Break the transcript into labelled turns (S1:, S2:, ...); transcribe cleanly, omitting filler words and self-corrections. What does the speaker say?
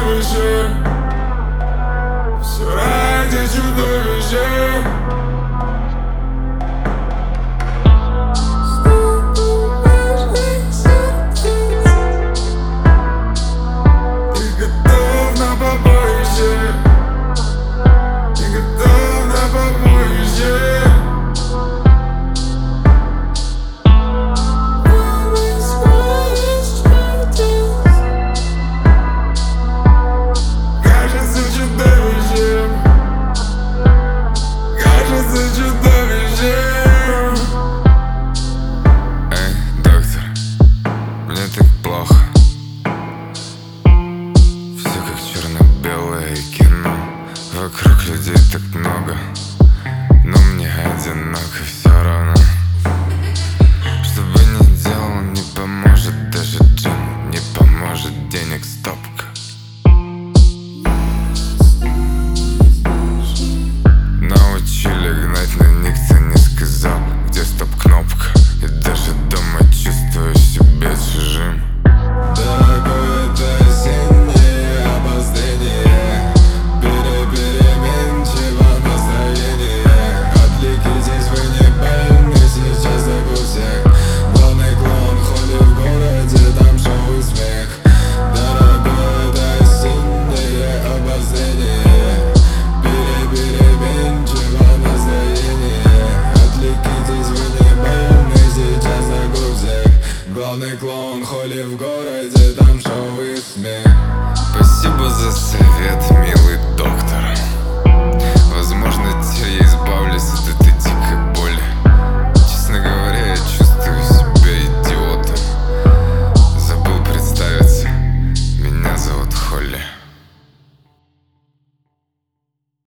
S1: чудовище, все ради чудовища.
S2: Вокруг людей так много, но мне одиноко все равно. Что бы ни делал, не поможет даже джем, не поможет денег стопка. Научили гнать, но никто не сказал, где стоп-кнопка. И даже дома чувствую себя чужим.
S1: Дорогой, это осеннее обозрение, переменчиво настроение. Отвлекитесь, вы не больны, сейчас забыл всех. Главный клоун холи в городе, там шоу и смех. Дорогой, это осеннее обозрение, переменчиво настроение. Отвлекитесь, вы не больны, сейчас забыл всех. Главный клоун холи в городе.